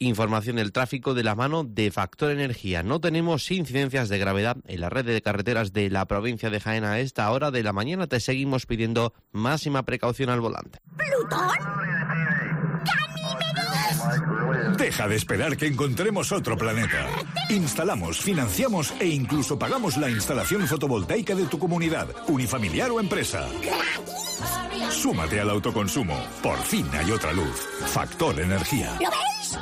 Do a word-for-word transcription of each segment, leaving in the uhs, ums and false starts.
Información del tráfico de la mano de Factor Energía. No tenemos incidencias de gravedad en la red de carreteras de la provincia de Jaén a esta hora de la mañana. Te seguimos pidiendo máxima precaución al volante. ¿Plutón? Deja de esperar que encontremos otro planeta. Instalamos, financiamos e incluso pagamos la instalación fotovoltaica de tu comunidad, unifamiliar o empresa. Súmate al autoconsumo. Por fin hay otra luz. Factor Energía. ¿Lo veis?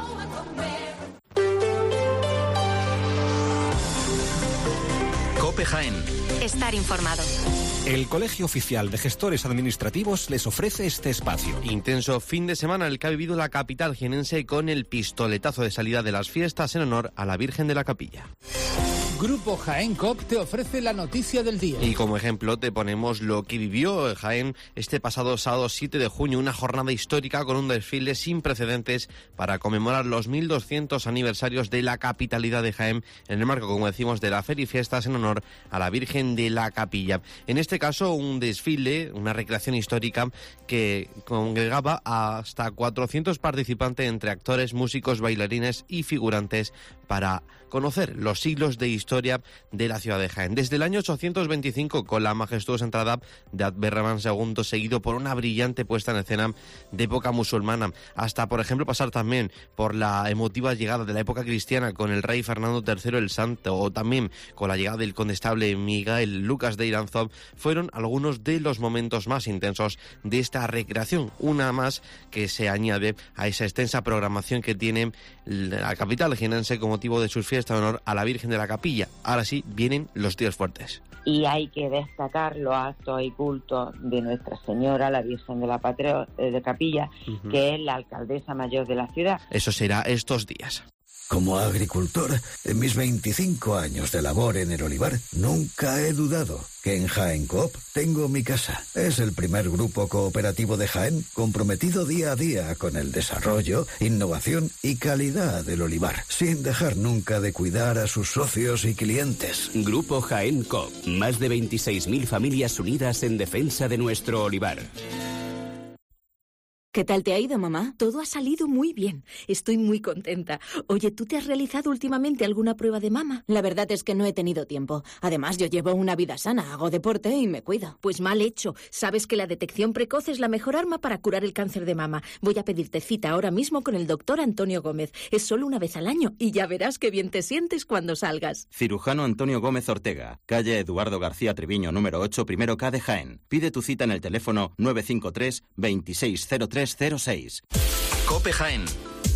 COPE Jaén. Estar informado. El Colegio Oficial de Gestores Administrativos les ofrece este espacio. Intenso fin de semana el que ha vivido la capital jienense con el pistoletazo de salida de las fiestas en honor a la Virgen de la Capilla. Grupo Jaén Coop te ofrece la noticia del día. Y como ejemplo te ponemos lo que vivió Jaén este pasado sábado siete de junio, una jornada histórica con un desfile sin precedentes para conmemorar los mil doscientos aniversarios de la capitalidad de Jaén en el marco, como decimos, de la Feria y Fiestas en honor a la Virgen de la Capilla. En este caso, un desfile, una recreación histórica que congregaba a hasta cuatrocientos participantes entre actores, músicos, bailarines y figurantes para conocer los siglos de historia de la ciudad de Jaén. Desde el año ochocientos veinticinco, con la majestuosa entrada de Abderramán segundo, seguido por una brillante puesta en escena de época musulmana, hasta, por ejemplo, pasar también por la emotiva llegada de la época cristiana con el rey Fernando tercero el Santo, o también con la llegada del condestable Miguel Lucas de Iranzo, fueron algunos de los momentos más intensos de esta recreación. Una más que se añade a esa extensa programación que tiene la capital jienense con motivo de sus fiestas en honor a la Virgen de la Capilla. Ahora sí, vienen los días fuertes. Y hay que destacar los actos y cultos de Nuestra Señora, la Virgen de la Patria, de Capilla, uh-huh. que es la alcaldesa mayor de la ciudad. Eso será estos días. Como agricultor, en mis veinticinco años de labor en el olivar, nunca he dudado que en Jaén Coop tengo mi casa. Es el primer grupo cooperativo de Jaén comprometido día a día con el desarrollo, innovación y calidad del olivar, sin dejar nunca de cuidar a sus socios y clientes. Grupo Jaén Coop, más de veintiséis mil familias unidas en defensa de nuestro olivar. ¿Qué tal te ha ido, mamá? Todo ha salido muy bien. Estoy muy contenta. Oye, ¿tú te has realizado últimamente alguna prueba de mama? La verdad es que no he tenido tiempo. Además, yo llevo una vida sana, hago deporte y me cuido. Pues mal hecho. Sabes que la detección precoz es la mejor arma para curar el cáncer de mama. Voy a pedirte cita ahora mismo con el doctor Antonio Gómez. Es solo una vez al año y ya verás qué bien te sientes cuando salgas. Cirujano Antonio Gómez Ortega, calle Eduardo García Treviño, número ocho, primero K de Jaén. Pide tu cita en el teléfono nueve cinco tres, veintiséis cero tres cero seis. COPE Jaén.